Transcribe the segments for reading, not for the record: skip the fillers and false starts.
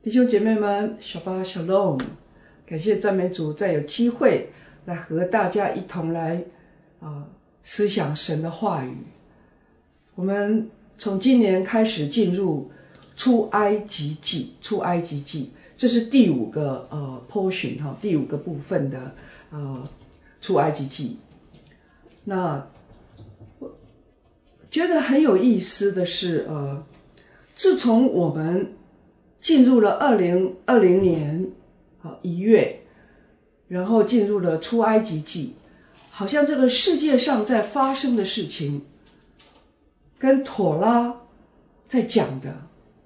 弟兄姐妹们，Shabbat Shalom，感谢赞美主，再有机会来和大家一同来思想神的话语。我们从今年开始进入出埃及记，这是第五个portion第五个部分的出埃及记。那我觉得很有意思的是自从我们进入了2020年1月，然后进入了出埃及记，好像这个世界上在发生的事情跟妥拉在讲的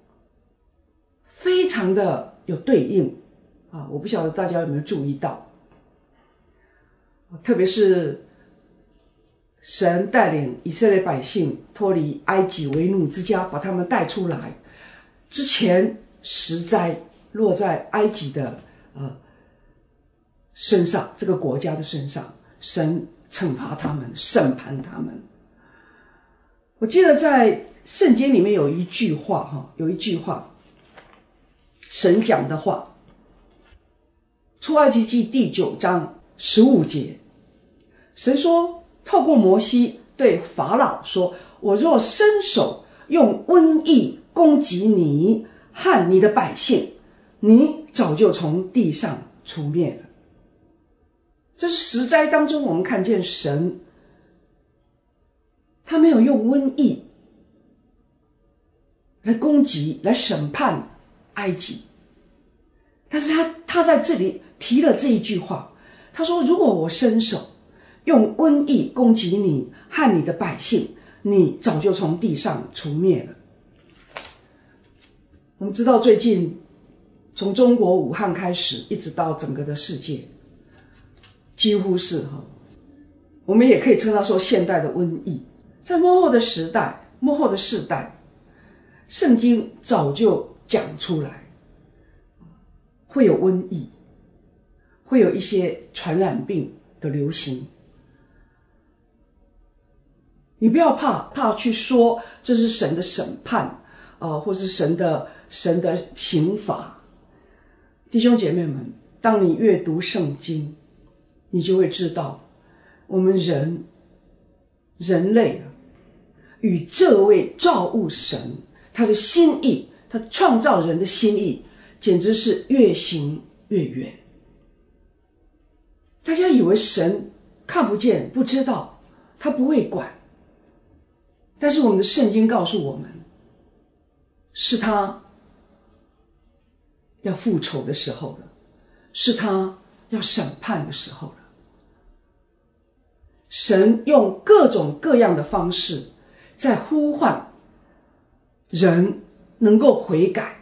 非常的有对应我不晓得大家有没有注意到，特别是神带领以色列百姓脱离埃及为奴之家，把他们带出来之前10灾落在埃及的身上，这个国家的身上，神惩罚他们，审判他们。我记得在圣经里面有一句话神讲的话，出埃及记第9章15节，神说，透过摩西对法老说，我若伸手用瘟疫攻击你和你的百姓，你早就从地上除灭了。这是10灾当中，我们看见神他没有用瘟疫来攻击来审判埃及，但是他在这里提了这一句话，他说，如果我伸手用瘟疫攻击你和你的百姓，你早就从地上除灭了。我们知道最近从中国武汉开始一直到整个的世界，几乎是我们也可以称它说现代的瘟疫。在末后的世代，圣经早就讲出来会有瘟疫，会有一些传染病的流行。你不要怕去说这是神的审判或是神的刑罚。弟兄姐妹们，当你阅读圣经，你就会知道我们人类与这位造物神他的心意，他创造人的心意简直是越行越远。大家以为神看不见不知道，他不会管，但是我们的圣经告诉我们，是他要复仇的时候了，是他要审判的时候了。神用各种各样的方式在呼唤人能够悔改，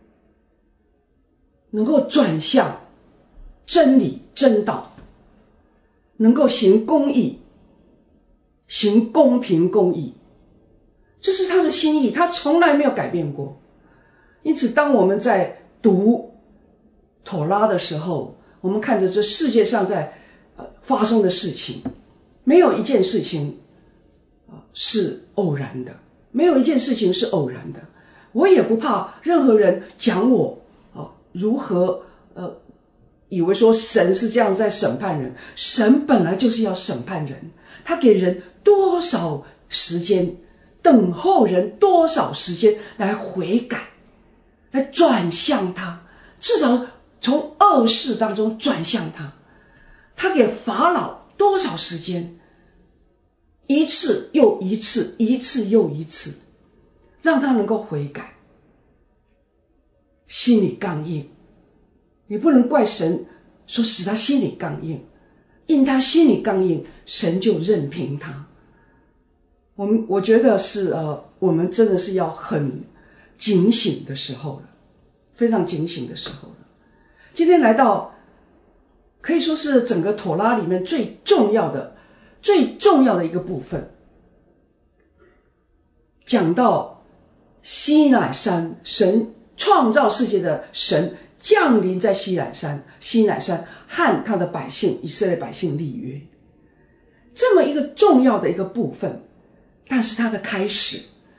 能够转向真理真道，能够行公义，行公平公义。这是他的心意，他从来没有改变过。因此当我们在读妥拉的时候，我们看着这世界上在发生的事情，没有一件事情是偶然的，没有一件事情是偶然的。我也不怕任何人讲我如何以为说神是这样在审判人。神本来就是要审判人，他给人多少时间，等候人多少时间来悔改，来转向他，至少从恶事当中转向他。他给法老多少时间，一次又一次，一次又一次，让他能够悔改。心里刚硬，你不能怪神说使他心里刚硬，因他心里刚硬，神就任凭他。我觉得是我们真的是要很警醒的时候了，非常警醒的时候了。今天来到可以说是整个妥拉里面最重要的一个部分，讲到西乃山，神创造世界的神降临在西乃山和他的百姓以色列百姓立约，这么一个重要的一个部分。但是它的开始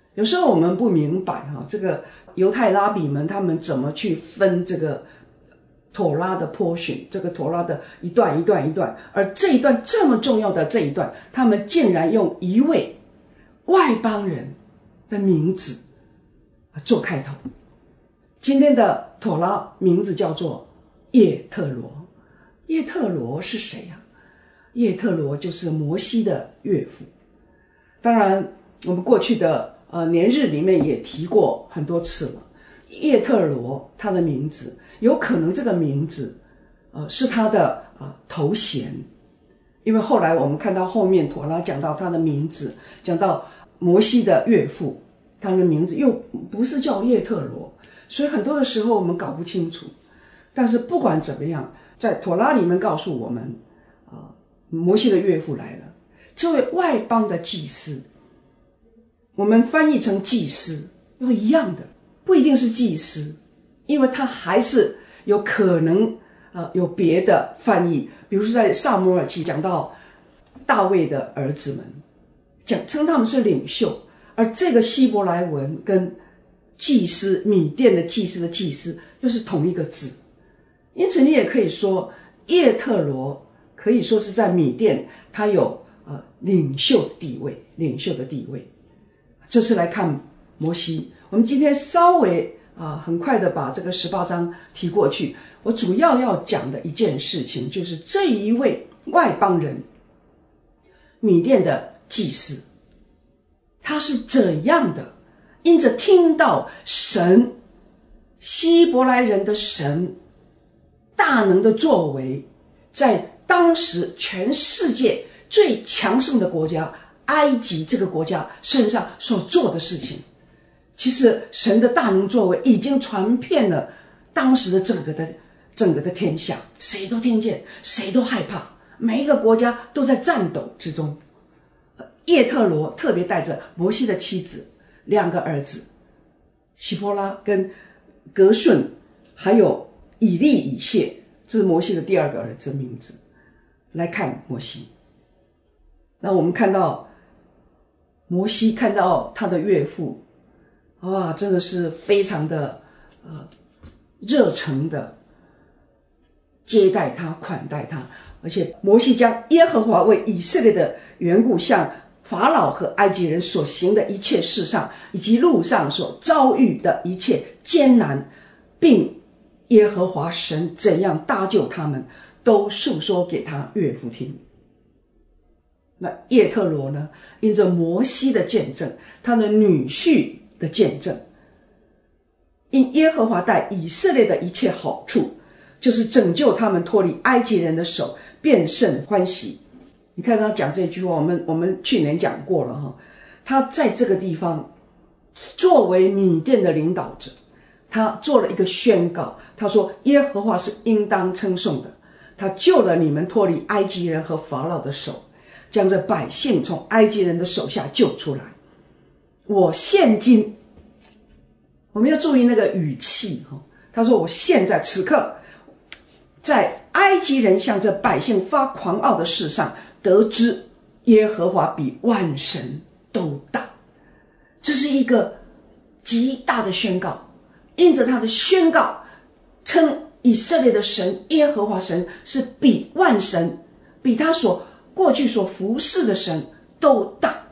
有时候我们不明白这个犹太拉比们他们怎么去分这个妥拉的portion，这个妥拉的一段一段一段，而这一段这么重要的这一段，他们竟然用一位外邦人的名字做开头。今天的妥拉名字叫做叶特罗。叶特罗是谁呀？叶特罗就是摩西的岳父。当然我们过去的年日里面也提过很多次了，叶特罗他的名字有可能这个名字是他的头衔，因为后来我们看到后面妥拉讲到他的名字，讲到摩西的岳父，他的名字又不是叫叶特罗，所以很多的时候我们搞不清楚。但是不管怎么样，在妥拉里面告诉我们摩西的岳父来了，这位外邦的祭司，我们翻译成祭司又一样的，不一定是祭司，因为他还是有可能有别的翻译。比如说在撒母耳记讲到大卫的儿子们，称他们是领袖，而这个希伯来文跟祭司米甸的祭司的祭司又是同一个字，因此你也可以说叶特罗可以说是在米甸他有领袖的地位。这是来看摩西。我们今天稍微很快的把这个18章提过去。我主要要讲的一件事情就是这一位外邦人米甸的祭司，他是怎样的因着听到神希伯来人的神大能的作为，在当时全世界最强盛的国家埃及这个国家身上所做的事情。其实神的大能作为已经传遍了当时的整个的天下，谁都听见，谁都害怕，每一个国家都在战斗之中。叶特罗特别带着摩西的妻子2个儿子希波拉跟格顺，还有以利以谢，这是摩西的第2个儿子的名字，来看摩西。那我们看到摩西看到他的岳父，哇，真的是非常的热诚的接待他，款待他。而且摩西将耶和华为以色列的缘故向法老和埃及人所行的一切事上，以及路上所遭遇的一切艰难，并耶和华神怎样搭救他们，都述说给他岳父听。那叶特罗呢，因着摩西的见证，他的女婿的见证，因耶和华带以色列的一切好处，就是拯救他们脱离埃及人的手，便甚欢喜。你看他讲这句话，我们去年讲过了哈。他在这个地方作为米甸的领导者，他做了一个宣告，他说耶和华是应当称颂的，他救了你们脱离埃及人和法老的手，将这百姓从埃及人的手下救出来。我现今，我们要注意那个语气，他说我现在此刻在埃及人向这百姓发狂傲的事上，得知耶和华比万神都大。这是一个极大的宣告，因着他的宣告，称以色列的神耶和华神是比万神，比他过去所服侍的神都大。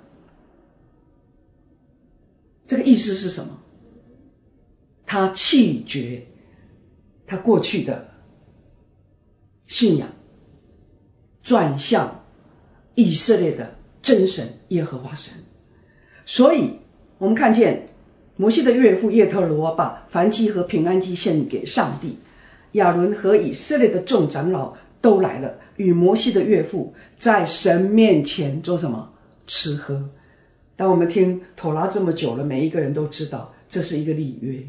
这个意思是什么？他弃绝他过去的信仰，转向以色列的真神耶和华神。所以我们看见摩西的岳父叶特罗把燔祭和平安祭献给上帝，亚伦和以色列的众长老都来了，与摩西的岳父在神面前做什么？吃喝。当我们听妥拉这么久了，每一个人都知道这是一个立约。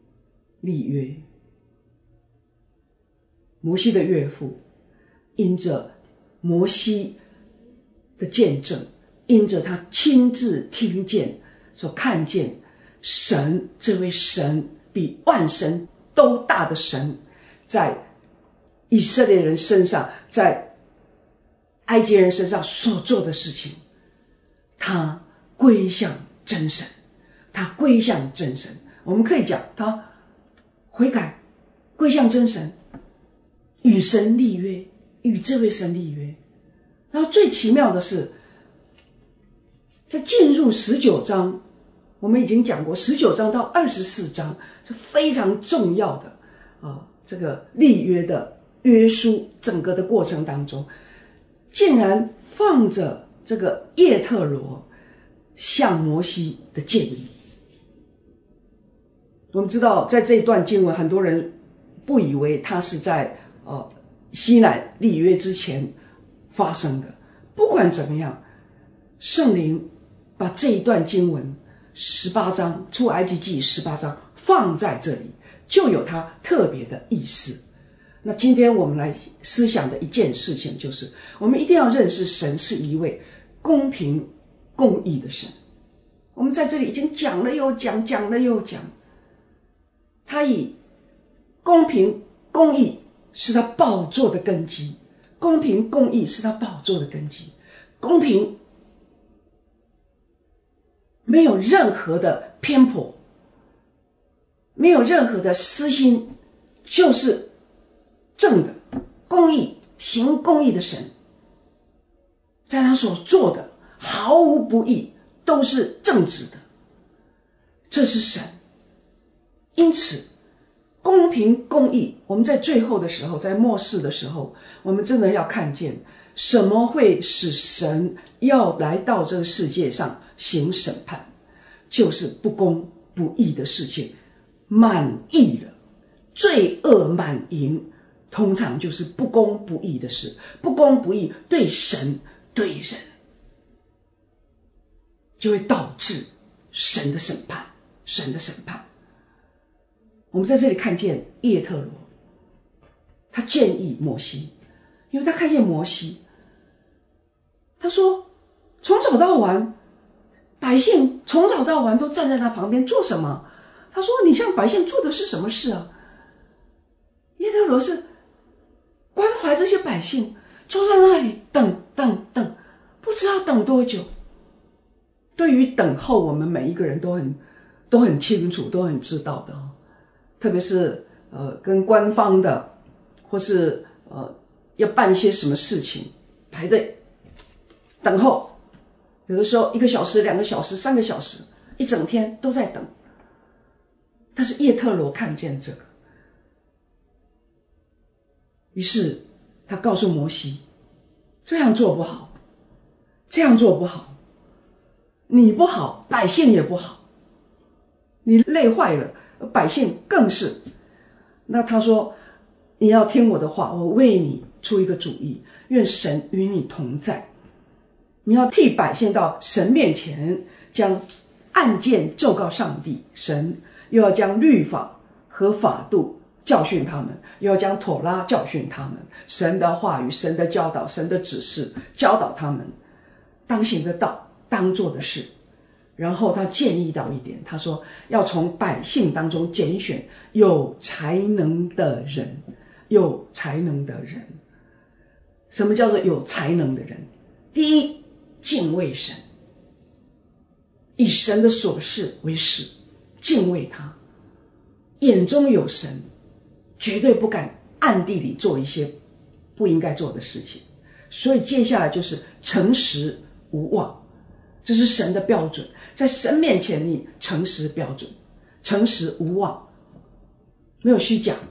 摩西的岳父因着摩西的见证，因着他亲自听见所看见神，这位神比万神都大的神，在以色列人身上，在埃及人身上所做的事情，他归向真神， 他归向真神。我们可以讲他悔改，归向真神，与神立约，与这位神立约。然后最奇妙的是，在进入19章，我们已经讲过19章到24章是非常重要的这个立约的约书整个的过程当中，竟然放着这个叶特罗向摩西的建议。我们知道在这一段经文，很多人不以为它是在西乃立约之前发生的。不管怎么样，圣灵把这一段经文18章出埃及记18章放在这里，就有它特别的意思。那今天我们来思想的一件事情，就是我们一定要认识神是一位公平公义的神。我们在这里已经讲了又讲，讲了又讲，他以公平公义是他宝座的根基，公平公义是他宝座的根基。公平没有任何的偏颇，没有任何的私心，就是正的。公义，行公义的神，在他所做的毫无不义，都是正直的，这是神。因此公平公义，我们在最后的时候，在末世的时候，我们真的要看见什么会使神要来到这个世界上行审判，就是不公不义的事情满溢了，罪恶满盈，通常就是不公不义的事。不公不义对神对人，就会导致神的审判，神的审判。我们在这里看见叶特罗，他建议摩西，因为他看见摩西，他说从早到晚百姓从早到晚都站在他旁边做什么？他说你向百姓做的是什么事啊？叶特罗是关怀这些百姓，坐在那里等，不知道等多久。对于等候，我们每一个人都很清楚，都很知道的。特别是跟官方的，或是要办一些什么事情，排队等候，有的时候1个小时、2个小时、3个小时，一整天都在等。但是叶特罗看见这个，于是他告诉摩西，这样做不好，这样做不好，你不好，百姓也不好，你累坏了，百姓更是。那他说你要听我的话，我为你出一个主意，愿神与你同在。你要替百姓到神面前，将案件奏告上帝，神又要将律法和法度教训他们，又要将妥拉教训他们，神的话语、神的教导、神的指示教导他们当行的道，当做的事。然后他建议到一点，他说要从百姓当中拣选有才能的人，有才能的人。什么叫做有才能的人？第一，敬畏神，以神的所事为事，敬畏他，眼中有神，绝对不敢暗地里做一些不应该做的事情。所以接下来就是诚实无妄，这是神的标准，在神面前你诚实标准，诚实无妄，没有虚假，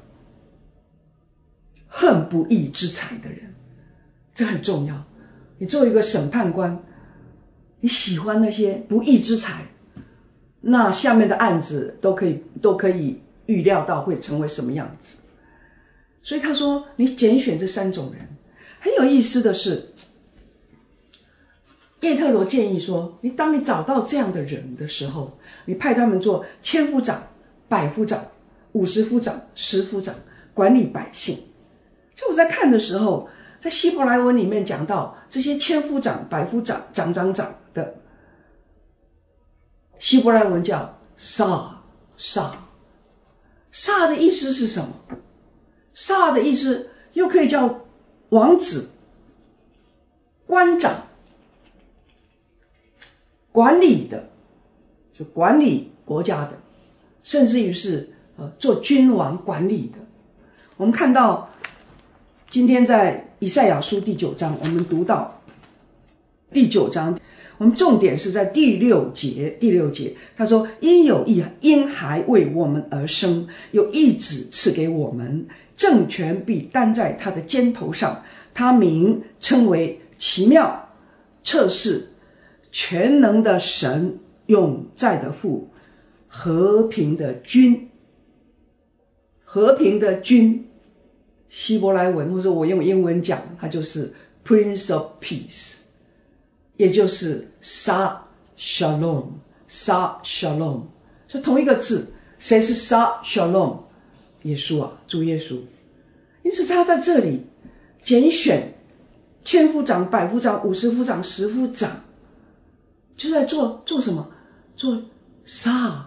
恨不义之财的人，这很重要。你作为一个审判官，你喜欢那些不义之财，那下面的案子都可以预料到会成为什么样子。所以他说你拣选这3种人。很有意思的是，叶特罗建议说，当你找到这样的人的时候，你派他们做千夫长、百夫长、50夫长、10夫长，管理百姓。就我在看的时候，在希伯来文里面讲到这些千夫长、百夫长、长的希伯来文叫萨的意思是什么？萨的意思又可以叫王子、官长、管理的， 就管理国家的，甚至于是做君王管理的。我们看到今天在以赛亚书第9章，我们读到第9章，我们重点是在第6节，他说：因有一婴孩为我们而生，有一子赐给我们，政权必担在他的肩头上，他名称为奇妙、测试、全能的神，永在的父，和平的君。和平的君，希伯来文或者我用英文讲，它就是 Prince of Peace， 也就是 Sa Shalom。 是同一个字。谁是 Sa Shalom？ 耶稣啊，主耶稣。因此他在这里拣选千夫长、百夫长、50夫长、10夫长，就在做什么？做 Sa。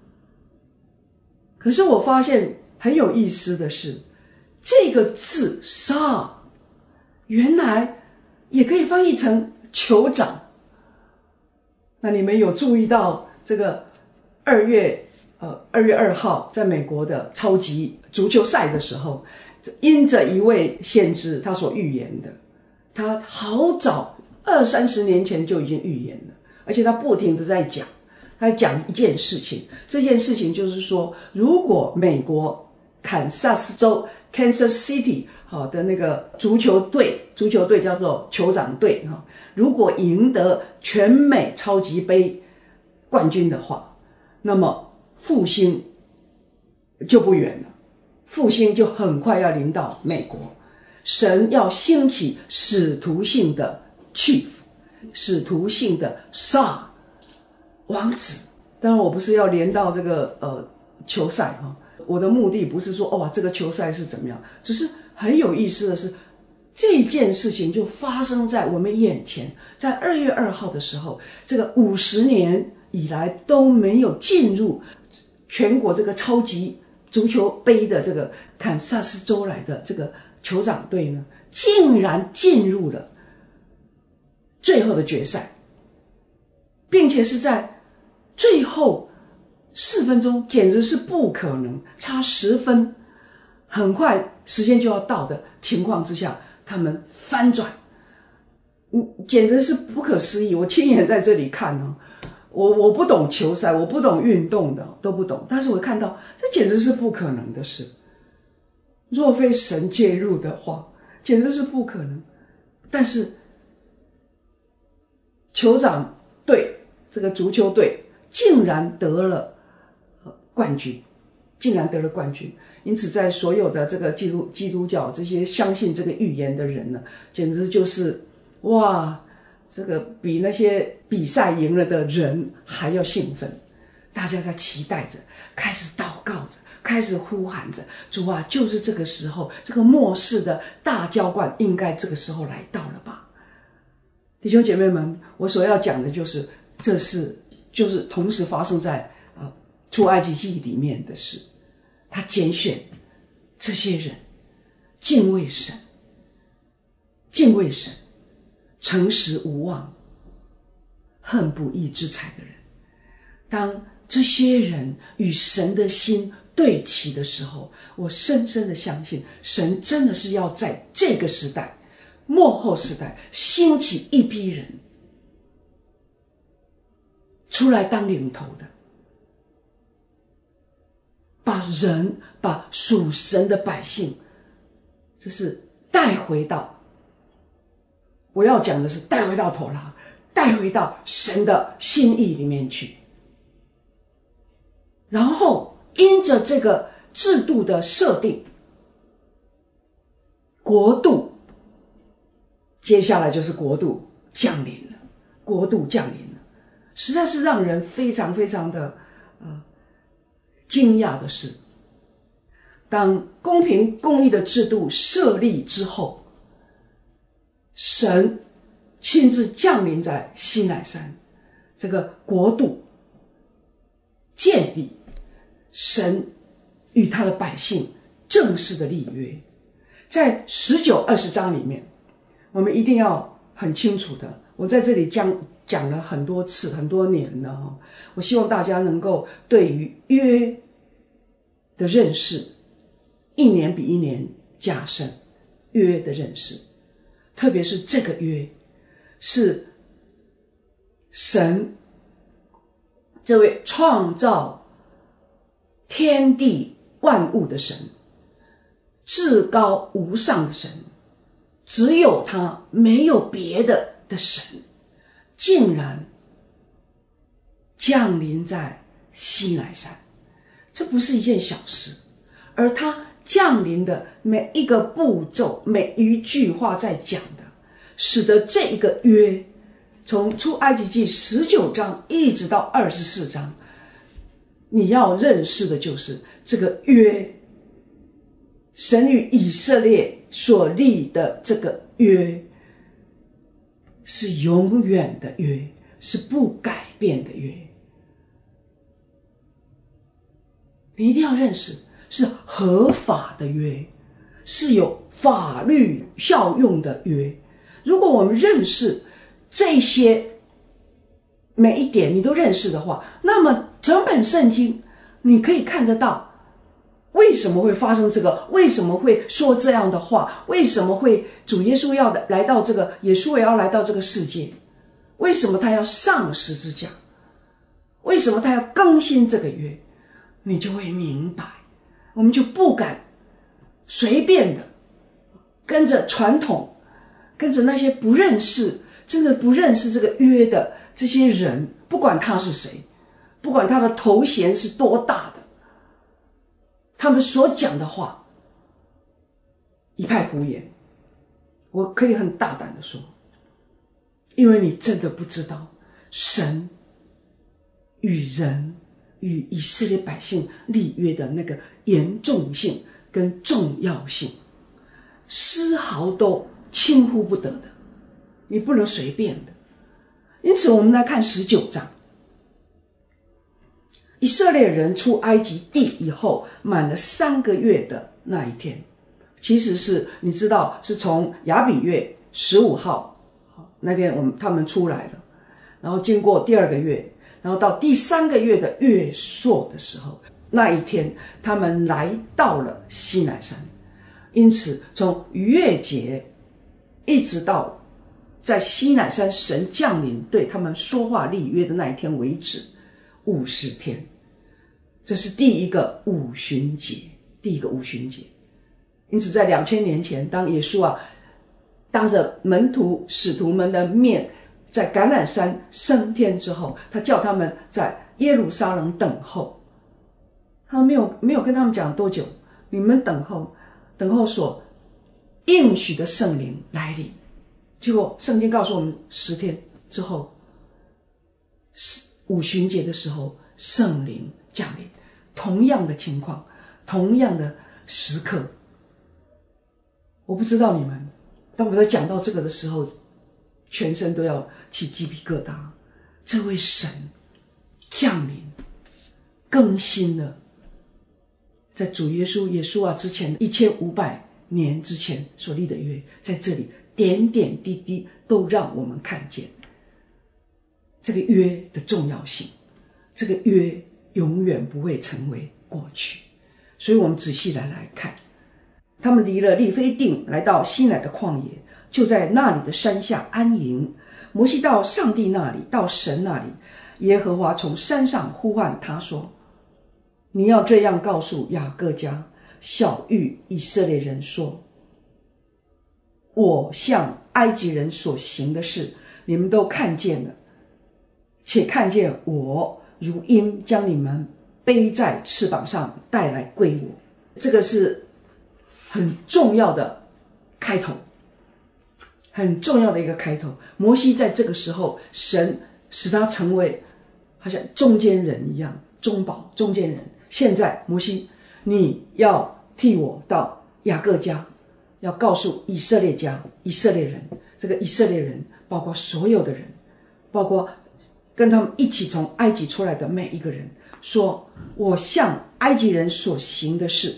可是我发现很有意思的是，这个字 Sa 原来也可以翻译成酋长。那你们有注意到这个2月2号在美国的超级足球赛的时候，因着一位先知他所预言的，他好早20-30年前就已经预言了，而且他不停的在讲，他讲一件事情，这件事情就是说，如果美国堪萨斯州 Kansas City 的那个足球队叫做酋长队，如果赢得全美超级杯冠军的话，那么复兴就不远了，复兴就很快要临到美国。神要兴起使徒性的 chief， 使徒性的 Sa 王子。当然我不是要连到这个球赛哈，我的目的不是说哇这个球赛是怎么样，只是很有意思的是，这件事情就发生在我们眼前。在2月2号的时候，这个50年以来都没有进入全国这个超级足球杯的这个堪萨斯州来的这个酋长队呢，竟然进入了最后的决赛，并且是在最后4分钟，简直是不可能，差10分，很快时间就要到的情况之下，他们翻转，简直是不可思议。我亲眼在这里看哦，我不懂球赛，我不懂运动的，都不懂，但是我看到这简直是不可能的事，若非神介入的话，简直是不可能。但是酋长队这个足球队竟然得了冠军，因此在所有的这个基督教这些相信这个预言的人呢，简直就是哇，这个比那些比赛赢了的人还要兴奋。大家在期待着，开始祷告着，开始呼喊着，主啊，就是这个时候，这个末世的大浇灌应该这个时候来到了吧。弟兄姐妹们，我所要讲的就是这事就是同时发生在出埃及记里面的事。他拣选这些人敬畏神，诚实无妄，恨不义之财的人。当这些人与神的心对齐的时候，我深深的相信神真的是要在这个时代末后时代兴起一批人出来当领头的，把属神的百姓，这是带回到，我要讲的是带回到妥拉，带回到神的心意里面去。然后因着这个制度的设定，国度接下来就是国度降临了，实在是让人非常非常的惊讶的是，当公平公义的制度设立之后，神亲自降临在西乃山，这个国度建立，神与他的百姓正式的立约。在19、20章里面，我们一定要很清楚的，我在这里讲了很多次很多年了，我希望大家能够对于约的认识一年比一年加深，约的认识，特别是这个约是神这位创造天地万物的神，至高无上的神，只有他没有别的神，竟然降临在西乃山。这不是一件小事，而他降临的每一个步骤，每一句话在讲的，使得这一个约从出埃及记19章一直到24章，你要认识的就是这个约，神与以色列所立的这个约是永远的约，是不改变的约。你一定要认识，是合法的约，是有法律效用的约。如果我们认识这些每一点你都认识的话，那么整本圣经你可以看得到为什么会发生这个，为什么会说这样的话，为什么会主耶稣要来到这个，耶稣也要来到这个世界，为什么他要上十字架，为什么他要更新这个约，你就会明白。我们就不敢随便的跟着传统，跟着那些不认识，真的不认识这个约的这些人，不管他是谁，不管他的头衔是多大的，他们所讲的话一派胡言。我可以很大胆的说，因为你真的不知道神与人与以色列百姓立约的那个严重性跟重要性，丝毫都轻忽不得的，你不能随便的。因此我们来看19章，以色列人出埃及地以后满了3个月的那一天，其实是你知道是从亚比月15号那天他们出来了，然后经过第2个月，然后到第3个月的月朔的时候，那一天他们来到了西乃山。因此从逾越节一直到在西乃山神降临对他们说话立约的那一天为止50天，这是第一个五旬节，第一个五旬节。因此在2000年前，当耶稣当着门徒使徒们的面在橄榄山升天之后，他叫他们在耶路撒冷等候。他没有跟他们讲多久，你们等候所应许的圣灵来临。结果圣经告诉我们10天之后，五旬节的时候圣灵降临，同样的情况，同样的时刻。我不知道你们，当我在讲到这个的时候，全身都要起鸡皮疙瘩。这位神降临，更新了在主耶稣之前1500年之前所立的约，在这里点点滴滴都让我们看见这个约的重要性。这个约永远不会成为过去。所以我们仔细来看，他们离了利非定，来到西乃的旷野，就在那里的山下安营。摩西到上帝那里，到神那里，耶和华从山上呼唤他说，你要这样告诉雅各家，晓谕以色列人说，我向埃及人所行的事，你们都看见了，且看见我如鹰将你们背在翅膀上带来归我。这个是很重要的开头，很重要的一个开头。摩西在这个时候，神使他成为好像中间人一样，中保中间人。现在摩西，你要替我到雅各家，要告诉以色列家、以色列人，这个以色列人包括所有的人，包括跟他们一起从埃及出来的每一个人，说我向埃及人所行的事，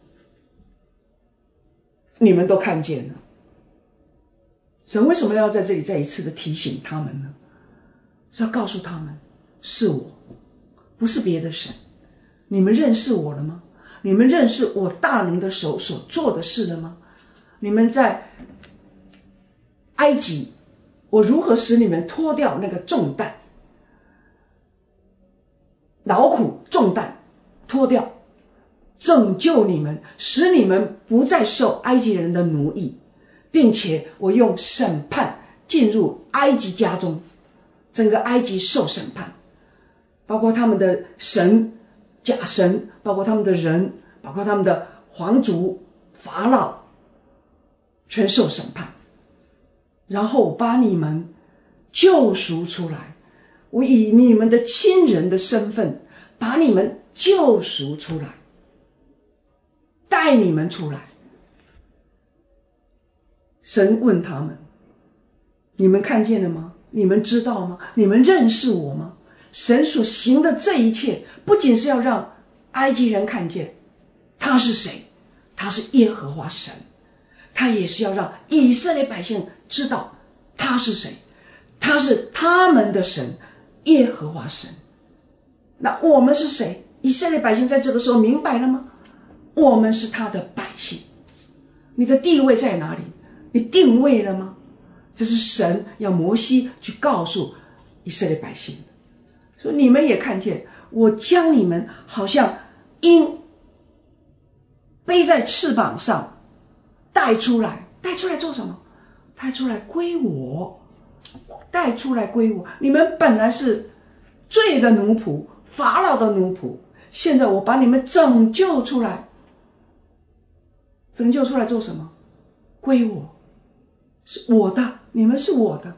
你们都看见了。神为什么要在这里再一次的提醒他们呢？ 是要告诉他们，是我，不是别的神。你们认识我了吗？你们认识我大能的手所做的事了吗？你们在埃及，我如何使你们脱掉那个重担，劳苦重担脱掉，拯救你们，使你们不再受埃及人的奴役，并且我用审判进入埃及家中，整个埃及受审判，包括他们的神假神，包括他们的人，包括他们的皇族法老，全受审判。然后我把你们救赎出来，我以你们的亲人的身份把你们救赎出来，带你们出来。神问他们，你们看见了吗？你们知道吗？你们认识我吗？神所行的这一切，不仅是要让埃及人看见他是谁，他是耶和华神，他也是要让以色列百姓知道他是谁，他是他们的神，耶和华神。那我们是谁？以色列百姓在这个时候明白了吗？我们是他的百姓。你的地位在哪里？你定位了吗？这是神要摩西去告诉以色列百姓的，说你们也看见，我将你们好像鹰背在翅膀上带出来。带出来做什么？带出来归我，带出来归我。你们本来是罪的奴仆，法老的奴仆，现在我把你们拯救出来。拯救出来做什么？归我，是我的，你们是我的。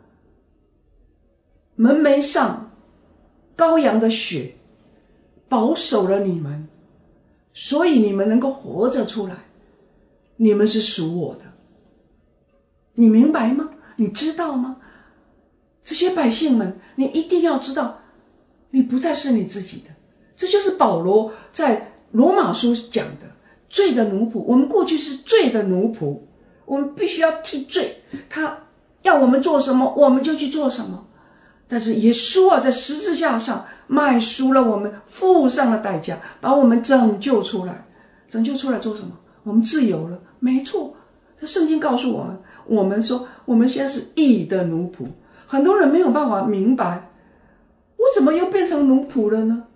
门楣上羔羊的血保守了你们，所以你们能够活着出来，你们是属我的。你明白吗？你知道吗？这些百姓们，你一定要知道，你不再是你自己的。这就是保罗在罗马书讲的，罪的奴仆。我们过去是罪的奴仆，我们必须要替罪，他要我们做什么我们就去做什么。但是耶稣啊，在十字架上买赎了我们，付上了代价，把我们拯救出来。拯救出来做什么？我们自由了，没错。圣经告诉我们，我们说我们现在是义的奴仆。很多人没有办法明白，我怎么又变成奴仆了呢？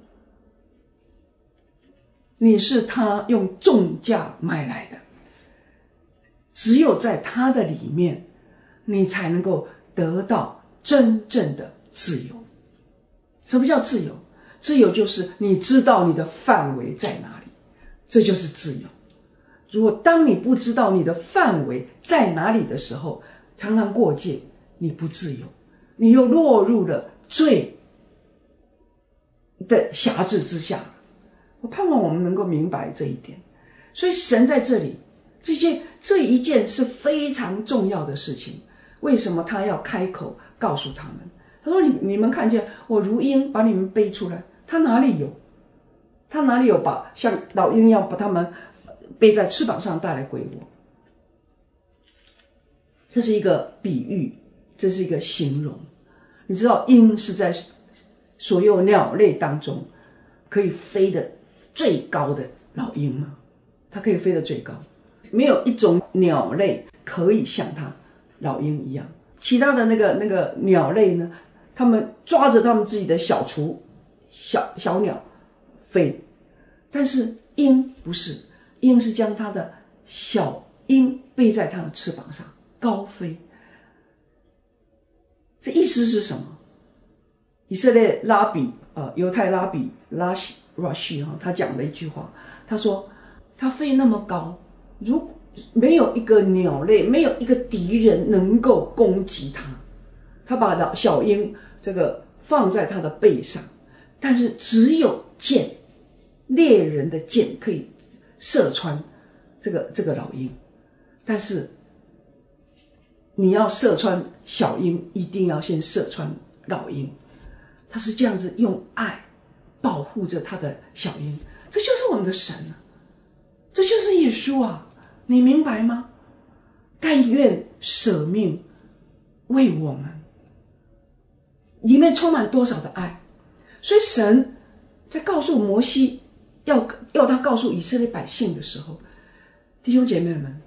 你是他用重价买来的，只有在他的里面，你才能够得到真正的自由。什么叫自由？自由就是你知道你的范围在哪里，这就是自由。如果当你不知道你的范围在哪里的时候，常常过界，你不自由，你又落入了罪的辖制之下。我盼望我们能够明白这一点。所以神在这里，这一件是非常重要的事情。为什么他要开口告诉他们？他说你们看见我如鹰把你们背出来，他哪里有？他哪里有把像老鹰一样把他们背在翅膀上带来归我？这是一个比喻，这是一个形容。你知道鹰是在所有鸟类当中可以飞得最高的老鹰吗？它可以飞得最高，没有一种鸟类可以像它老鹰一样。其他的那个鸟类呢，他们抓着他们自己的小雏小鸟飞，但是鹰不是，鹰是将它的小鹰背在它的翅膀上高飞。这意思是什么？以色列拉比犹太拉比拉西他讲的一句话，他说他飞那么高，如果没有一个鸟类，没有一个敌人能够攻击他，他把小鹰这个放在他的背上，但是只有箭，猎人的箭可以射穿这个老鹰，但是你要射穿小鹰，一定要先射穿老鹰。他是这样子用爱保护着他的小鹰，这就是我们的神啊，这就是耶稣啊，你明白吗？甘愿舍命为我们， 里面充满多少的爱。所以神在告诉摩西要他告诉以色列百姓的时候，弟兄姐妹们，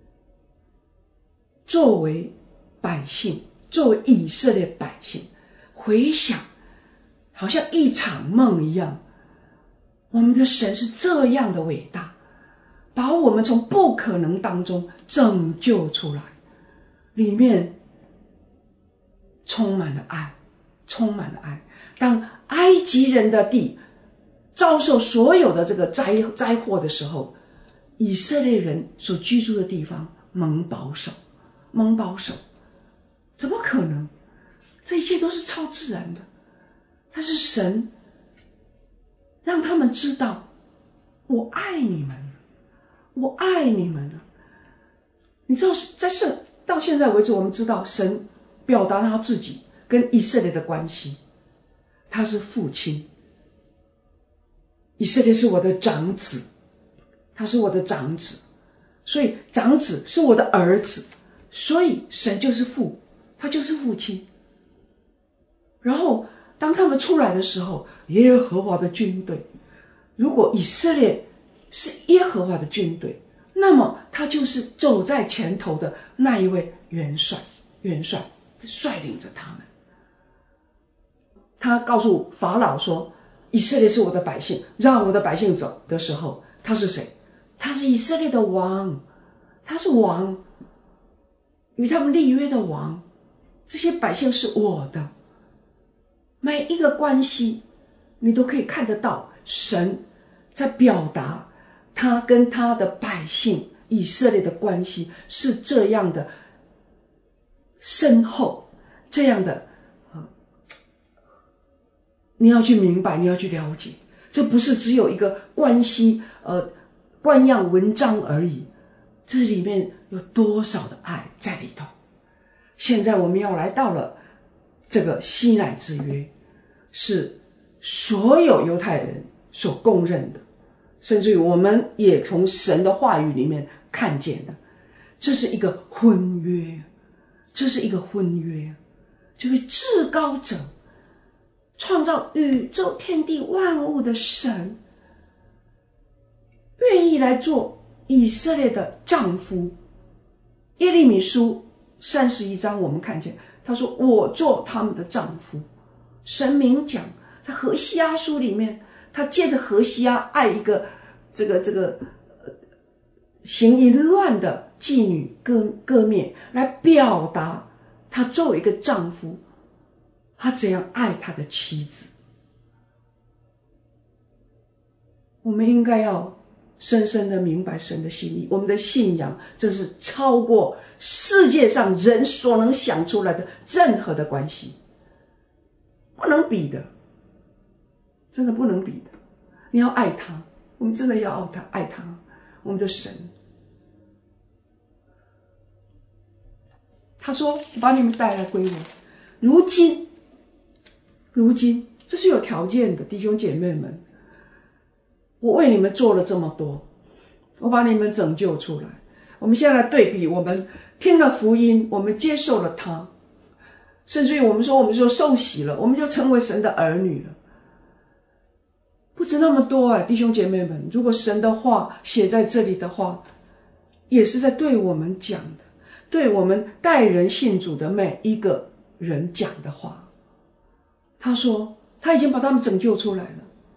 作为百姓，作为以色列百姓，回想好像一场梦一样，我们的神是这样的伟大，把我们从不可能当中拯救出来，里面充满了爱，充满了爱。当埃及人的地遭受所有的这个灾祸的时候，以色列人所居住的地方蒙保守，蒙保守，怎么可能？这一切都是超自然的。但是神让他们知道，我爱你们，我爱你们。你知道，到现在为止，我们知道神表达他自己跟以色列的关系，他是父亲，以色列是我的长子，他是我的长子，所以长子是我的儿子，所以神就是父，他就是父亲。然后当他们出来的时候，耶和华的军队，如果以色列是耶和华的军队，那么他就是走在前头的那一位元帅率领着他们。他告诉法老说，以色列是我的百姓，让我的百姓走的时候，他是谁？他是以色列的王，他是王，与他们立约的王，这些百姓是我的。每一个关系你都可以看得到，神在表达他跟他的百姓以色列的关系是这样的深厚，这样的你要去明白，你要去了解，这不是只有一个关系官样文章而已，这里面有多少的爱在里头。现在我们要来到了这个西乃之约，是所有犹太人所公认的，甚至于我们也从神的话语里面看见了，这是一个婚约，这是一个婚约。这位至高者，创造宇宙天地万物的神，愿意来做以色列的丈夫。耶利米书31章我们看见他说，我做他们的丈夫。神明讲，在何西阿书里面，他借着何西阿爱一个这个行淫乱的妓女歌灭，来表达他作为一个丈夫，他怎样爱他的妻子。我们应该要深深的明白神的心意，我们的信仰真是超过世界上人所能想出来的任何的关系，不能比的，真的不能比的。你要爱他，我们真的要爱他，我们的神。他说，我把你们带来归我。如今这是有条件的，弟兄姐妹们，我为你们做了这么多，我把你们拯救出来。我们现在来对比，我们听了福音，我们接受了他，甚至于我们就受洗了，我们就成为神的儿女了。不止那么多弟兄姐妹们，如果神的话写在这里的话，也是在对我们讲的，对我们带人信主的每一个人讲的话。他说他已经把他们拯救出来了，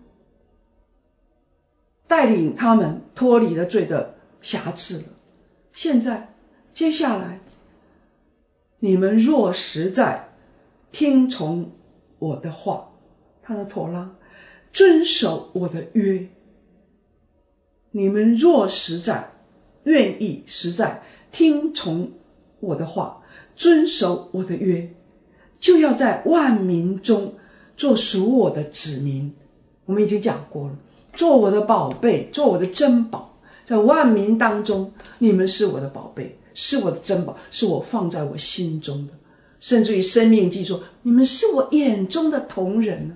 带领他们脱离了罪的瑕疵了。现在接下来，你们若实在听从我的话，他的妥拉，遵守我的约，你们若实在愿意实在听从我的话，遵守我的约，就要在万民中做属我的子民。我们已经讲过了，做我的宝贝，做我的珍宝，在万民当中，你们是我的宝贝，是我的珍宝，是我放在我心中的。甚至于申命记说，你们是我眼中的瞳人。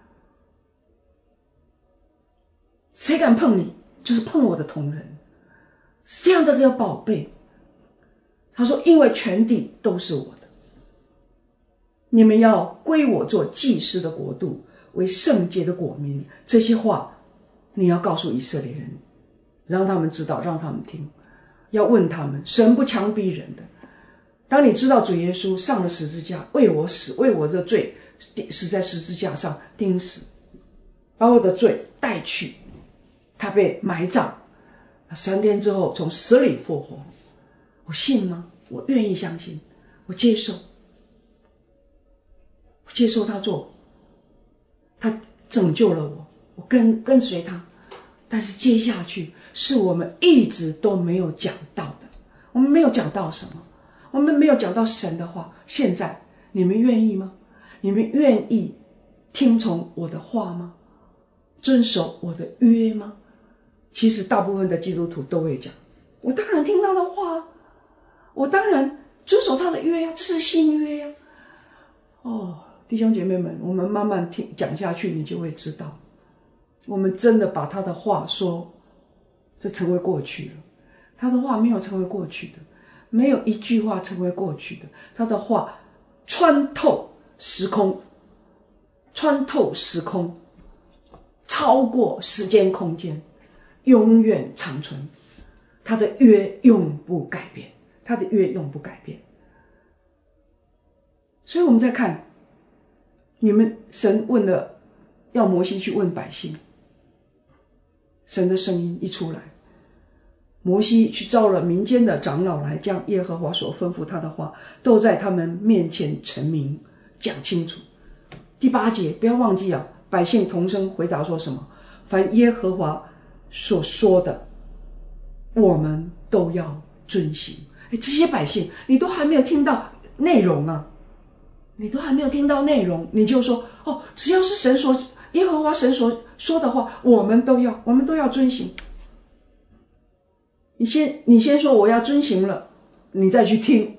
谁敢碰你，就是碰我的瞳人，是这样的一个宝贝。他说，因为全地都是我的。 你们要归我做祭司的国度，为圣洁的国民。这些话你要告诉以色列人，让他们知道，让他们听。要问他们，神不强逼人的。当你知道主耶稣上了十字架，为我死，为我的罪死在十字架上钉死，把我的罪带去，他被埋葬，3天之后从死里复活，我信吗？我愿意相信，我接受，我接受他做，他拯救了我，我跟随他。但是接下去是我们一直都没有讲到的，我们没有讲到什么？我们没有讲到神的话。现在你们愿意吗？你们愿意听从我的话吗？遵守我的约吗？其实大部分的基督徒都会讲，我当然听他的话，我当然遵守他的约呀，这是新约呀。弟兄姐妹们，我们慢慢讲下去，你就会知道，我们真的把他的话说，这成为过去了。他的话没有成为过去的，没有一句话成为过去的。他的话穿透时空，超过时间空间，永远长存。他的约永不改变，他的约永不改变。所以我们再看，你们神问了，要摩西去问百姓，神的声音一出来，摩西去召了民间的长老来，将耶和华所吩咐他的话都在他们面前陈明，讲清楚。第8节不要忘记啊，百姓同声回答说什么？凡耶和华所说的，我们都要遵行。这些百姓你都还没有听到内容啊，你都还没有听到内容，你就说只要是神所耶和华神所说的话，我们都要遵行。你先说我要遵行了，你再去听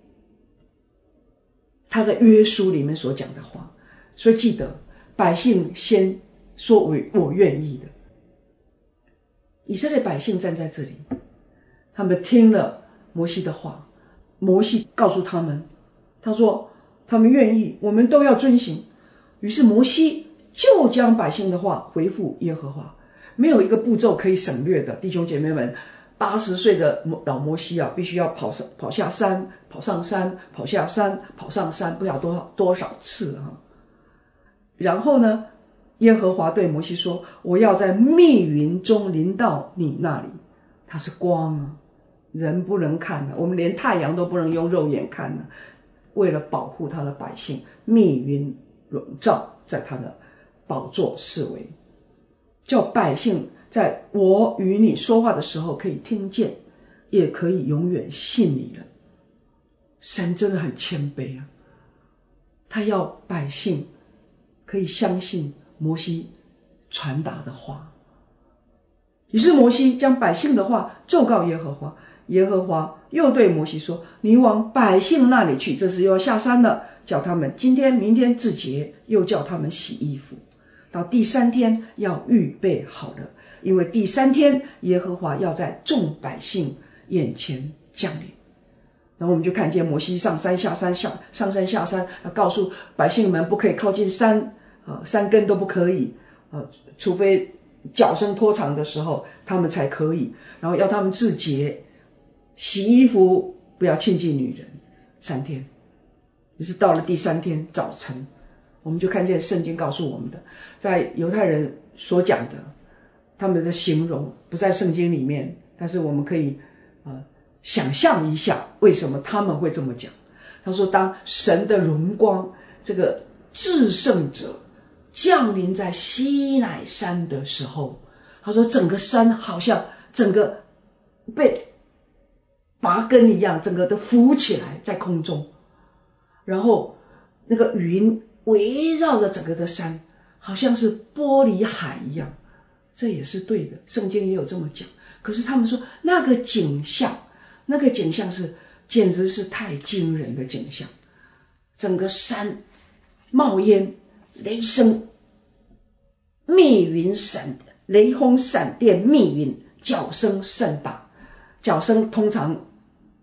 他在约书里面所讲的话。所以记得，百姓先说我愿意的。以色列百姓站在这里，他们听了摩西的话，摩西告诉他们，他说他们愿意，我们都要遵行。于是摩西就将百姓的话回复耶和华，没有一个步骤可以省略的。弟兄姐妹们，80岁的老摩西必须要跑下山，跑上山，跑下山，跑上山，不晓得多少次啊。然后呢，耶和华对摩西说，我要在密云中临到你那里。它是光啊，人不能看啊，我们连太阳都不能用肉眼看啊。为了保护他的百姓，密云笼罩在他的宝座四围，叫百姓在我与你说话的时候可以听见，也可以永远信你了。神真的很谦卑啊，他要百姓可以相信摩西传达的话。于是摩西将百姓的话奏告耶和华，耶和华又对摩西说，你往百姓那里去，这时又要下山了，叫他们今天明天自洁，又叫他们洗衣服，到第3天要预备好了，因为第3天耶和华要在众百姓眼前降临。然后我们就看见摩西上山下山，上山下山，告诉百姓们不可以靠近山，山根都不可以，除非脚伸拖长的时候他们才可以，然后要他们自洁，洗衣服，不要亲近女人，3天。于是到了第3天早晨，我们就看见圣经告诉我们的，在犹太人所讲的他们的形容不在圣经里面，但是我们可以想象一下为什么他们会这么讲。他说当神的荣光，这个至圣者降临在西乃山的时候，他说整个山好像整个被拔根一样，整个都浮起来在空中，然后那个云围绕着整个的山，好像是玻璃海一样。这也是对的，圣经也有这么讲。可是他们说那个景象是简直是太惊人的景象，整个山冒烟，雷声密云雷轰闪电密云，角声甚大。角声通常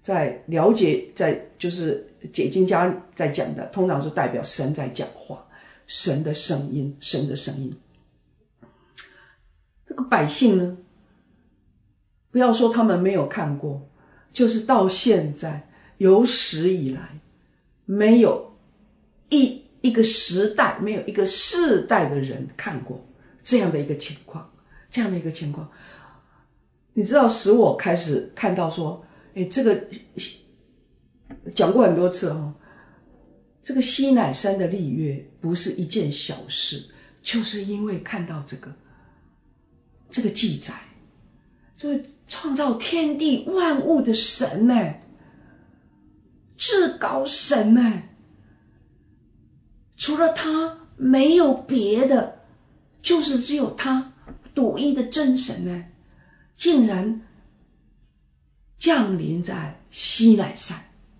在了解，就是解经家在讲的，通常是代表神在讲话，神的声音，神的声音。这个百姓呢，不要说他们没有看过，就是到现在有史以来，没有一个时代，没有一个世代的人看过这样的一个情况，这样的一个情况。你知道，使我开始看到说，这个讲过很多次哦，这个西乃山的立约不是一件小事，就是因为看到这个记载，这位创造天地万物的神呢，至高神呢，除了他没有别的，就是只有他独一的真神呢，竟然降临在西乃山，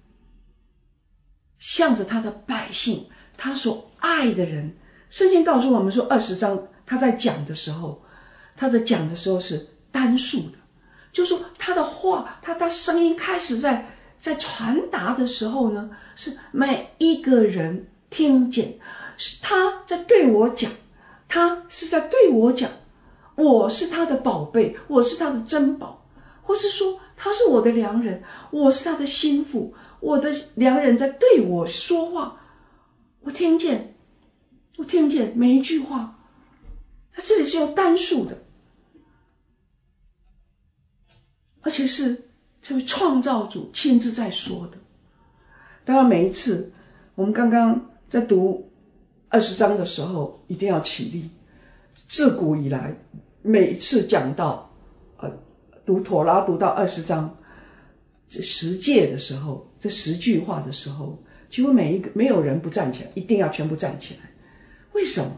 向着他的百姓，他所爱的人。圣经告诉我们说20章他在讲的时候，是单数的，就是说他的话，他声音开始在传达的时候呢，是每一个人听见，是他在对我讲，他是在对我讲，我是他的宝贝，我是他的珍宝，或是说他是我的良人，我是他的心腹，我的良人在对我说话，我听见每一句话，在这里是用单数的，而且是这位创造主亲自在说的。当然每一次我们刚刚在读20章的时候一定要起立，自古以来每一次讲到读妥拉读到20章这10诫的时候，这10句话的时候，几乎没有人不站起来，一定要全部站起来。为什么？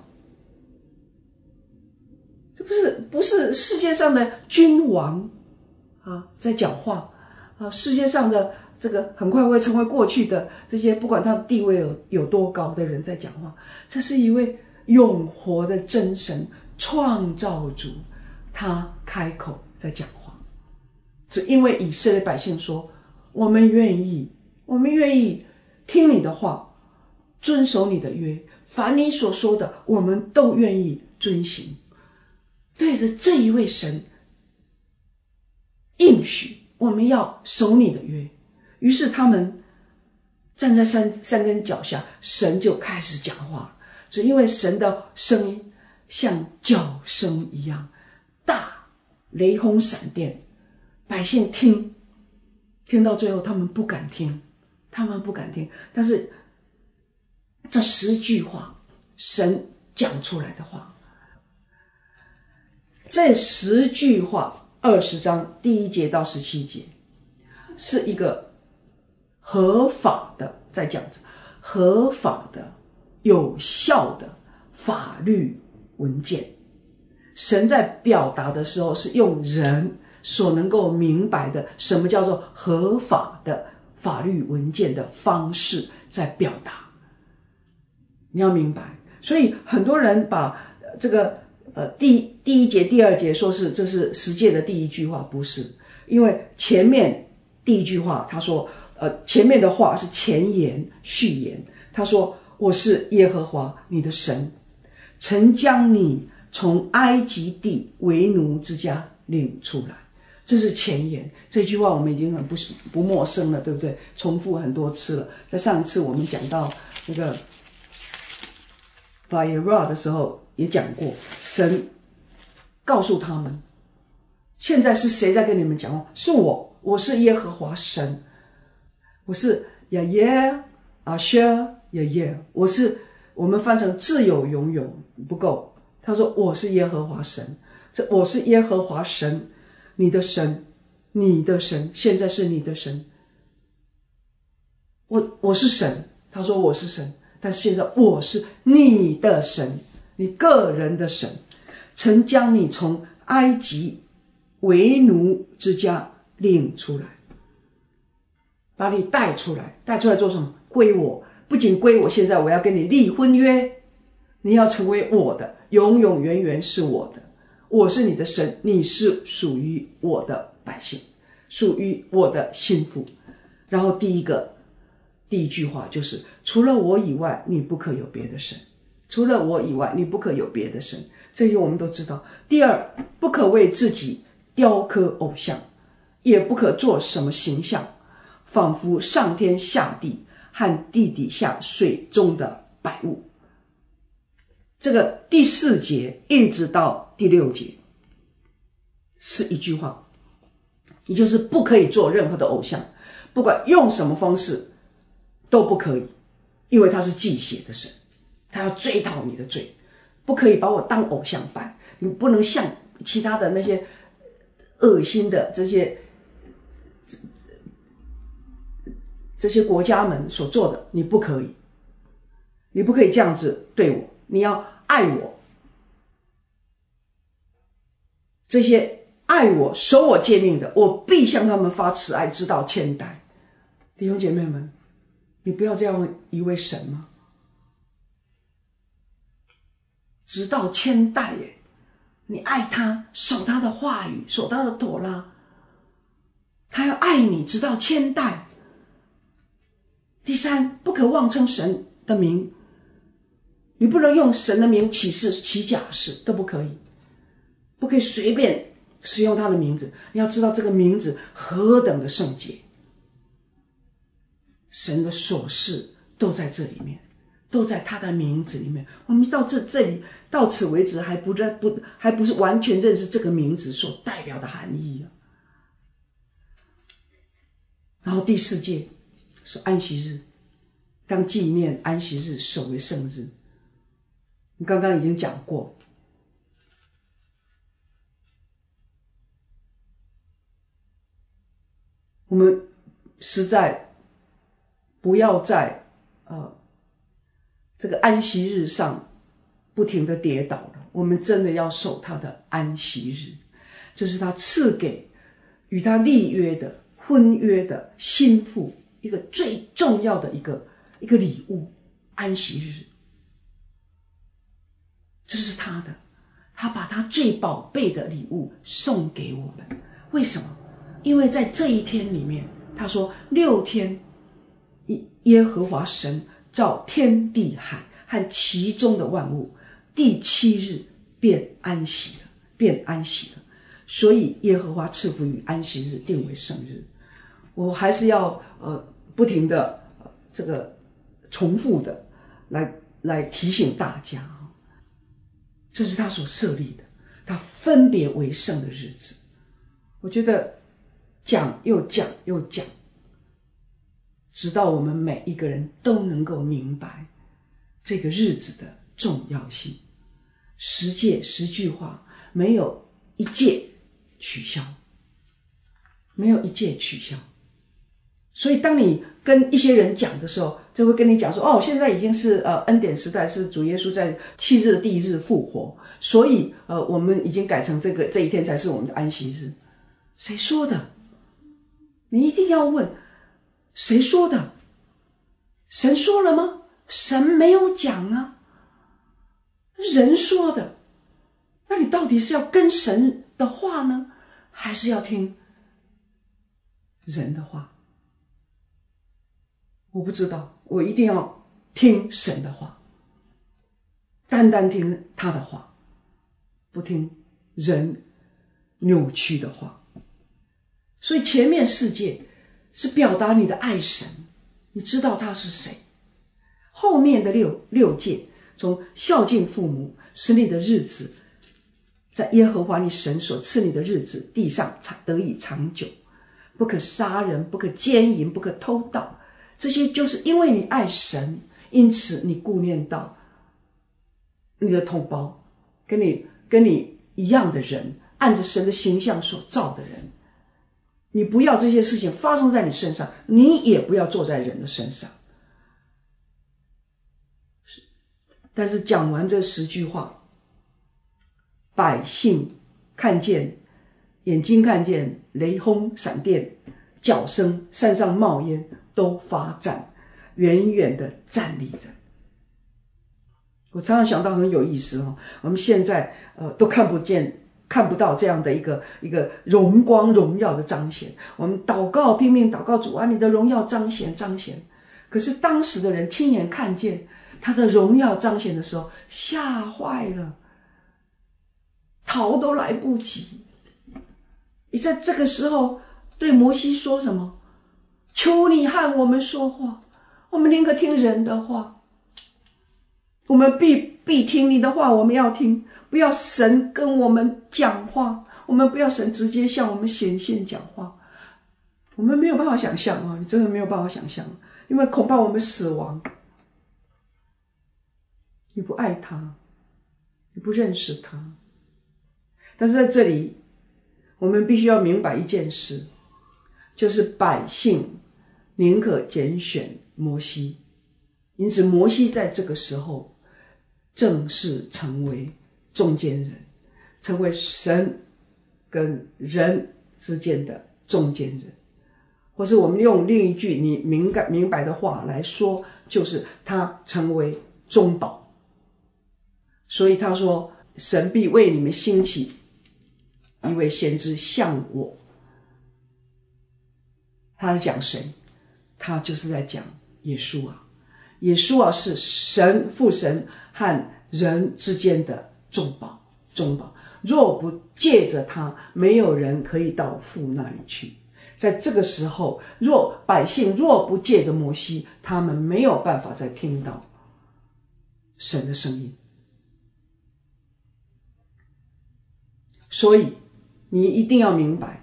这不是世界上的君王在讲话世界上的这个很快会成为过去的这些不管他的地位有多高的人在讲话，这是一位永活的真神创造主，他开口在讲话。只因为以色列百姓说，我们愿意听你的话，遵守你的约，凡你所说的我们都愿意遵行。对着这一位神应许我们要守你的约，于是他们站在山根脚下，神就开始讲话。只因为神的声音像叫声一样大，雷轰闪电，百姓听到最后他们不敢听，但是这10句话神讲出来的话，这10句话20章第1节到17节是一个合法的，在讲合法的有效的法律文件。神在表达的时候是用人所能够明白的什么叫做合法的法律文件的方式在表达，你要明白。所以很多人把这个第1节第2节说是这是10诫的第1句话，不是，因为前面第1句话他说前面的话是前言序言，他说我是耶和华你的神，曾将你从埃及地为奴之家领出来，这是前言。这句话我们已经很不陌生了，对不对？重复很多次了。在上次我们讲到那个 Vayera 的时候也讲过，神告诉他们，现在是谁在跟你们讲话？是我是耶和华神，我是亚耶阿舍亚耶，我们翻成自有永永不够。他说我是耶和华神，我是耶和华神，你的神，现在是你的神。我是神，他说我是神，但现在我是你的神，你个人的神，曾将你从埃及为奴之家领出来，把你带出来做什么？归我，不仅归我，现在我要跟你立婚约，你要成为我的，永永远远是我的，我是你的神，你是属于我的百姓，属于我的心腹。 然后第一句话就是除了我以外你不可有别的神，除了我以外你不可有别的神，这些我们都知道。第二，不可为自己雕刻偶像，也不可做什么形象，仿佛上天下地和地底下水中的百物。这个第4节一直到第6节是一句话，也就是不可以做任何的偶像，不管用什么方式都不可以，因为他是忌邪的神，他要追讨你的罪，不可以把我当偶像拜，你不能像其他的那些恶心的这些国家们所做的，你不可以，你不可以这样子对我，你要爱我。这些爱我守我诫命的，我必向他们发慈爱，直到千代。弟兄姐妹们，你不要这样以为神吗？直到千代耶，你爱他，守他的话语，守他的妥拉，他要爱你直到千代。第三，不可妄称神的名，你不能用神的名起誓起假誓，都不可以，不可以随便使用他的名字，你要知道这个名字何等的圣洁，神的所事都在这里面，都在他的名字里面。我们到这里到此为止还不是完全认识这个名字所代表的含义啊。然后第4诫是安息日，当纪念安息日，守为圣日。我刚刚已经讲过，我们实在不要在这个安息日上不停的跌倒了，我们真的要守他的安息日，这是他赐给与他立约的婚约的心腹一个最重要的一个礼物，安息日，这是他的，他把他最宝贝的礼物送给我们。为什么？因为在这一天里面，他说6天耶和华神造天地海和其中的万物，第7日便安息了，所以耶和华赐福于安息日，定为圣日。我还是要不停的这个重复的来提醒大家，这是他所设立的，他分别为圣的日子。我觉得讲又讲，直到我们每一个人都能够明白这个日子的重要性。10诫10句话，没有一诫取消，没有一诫取消。所以当你跟一些人讲的时候，就会跟你讲说，现在已经是恩典时代，是主耶稣在7日的第1日复活，所以我们已经改成这一天才是我们的安息日。谁说的？你一定要问谁说的？神说了吗？神没有讲啊，人说的。那你到底是要跟神的话呢，还是要听人的话？我不知道，我一定要听神的话，单单听他的话，不听人扭曲的话。所以前面4诫是表达你的爱神，你知道他是谁。后面的六诫，从孝敬父母，使你的日子在耶和华你神所赐你的日子地上得以长久，不可杀人，不可奸淫，不可偷盗，这些就是因为你爱神，因此你顾念到你的同胞，跟你一样的人，按着神的形象所造的人。你不要这些事情发生在你身上，你也不要做在人的身上。但是讲完这10句话，百姓看见，眼睛看见雷轰闪电，脚声，山上冒烟，都发战，远远的站立着。我常常想到很有意思我们现在都看不见看不到这样的一个荣光荣耀的彰显。我们祷告，拼命祷告，主啊，你的荣耀彰显彰显。可是当时的人亲眼看见他的荣耀彰显的时候，吓坏了，逃都来不及。你在这个时候对摩西说什么？求你和我们说话，我们宁可听人的话，我们必听你的话，我们要听，不要神跟我们讲话，我们不要神直接向我们显现讲话。我们没有办法想象啊，你真的没有办法想象，因为恐怕我们死亡。你不爱他，你不认识他。但是在这里我们必须要明白一件事，就是百姓宁可拣选摩西，因此摩西在这个时候正式成为中间人，成为神跟人之间的中间人，或是我们用另一句你明白的话来说，就是他成为中保。所以他说，神必为你们兴起一位先知像我。他在讲谁？他就是在讲耶稣啊。耶稣啊，是神父神和人之间的中保。若不借着他，没有人可以到父那里去。在这个时候，百姓若不借着摩西，他们没有办法再听到神的声音。所以你一定要明白，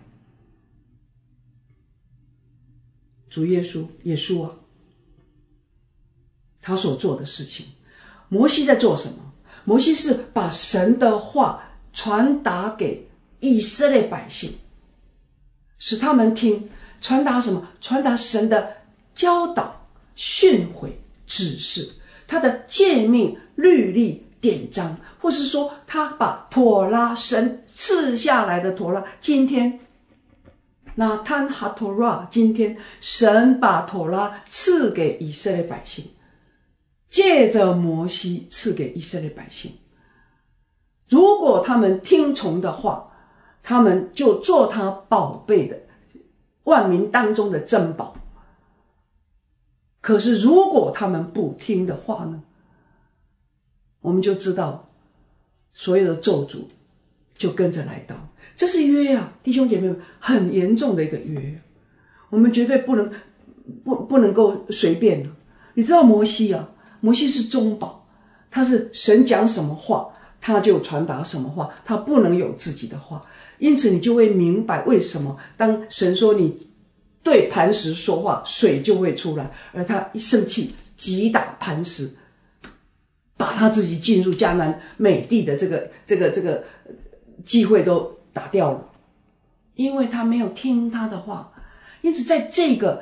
主耶稣啊，他所做的事情。摩西在做什么？摩西是把神的话传达给以色列百姓，使他们听。传达什么？传达神的教导、训诲、指示，他的诫命、律例、典章，或是说他把妥拉，神赐下来的妥拉，今天那坦哈托拉，今天神把妥拉赐给以色列百姓，借着摩西赐给以色列百姓。如果他们听从的话，他们就做他宝贝的万民当中的珍宝。可是如果他们不听的话呢，我们就知道所有的咒诅就跟着来到。这是约啊，弟兄姐妹们，很严重的一个约，我们绝对不能够随便的。你知道摩西啊，摩西是中保，他是神讲什么话他就传达什么话，他不能有自己的话。因此你就会明白为什么当神说你对磐石说话，水就会出来，而他一生气击打磐石，把他自己进入迦南美地的这个机会都打掉了，因为他没有听他的话。因此在这个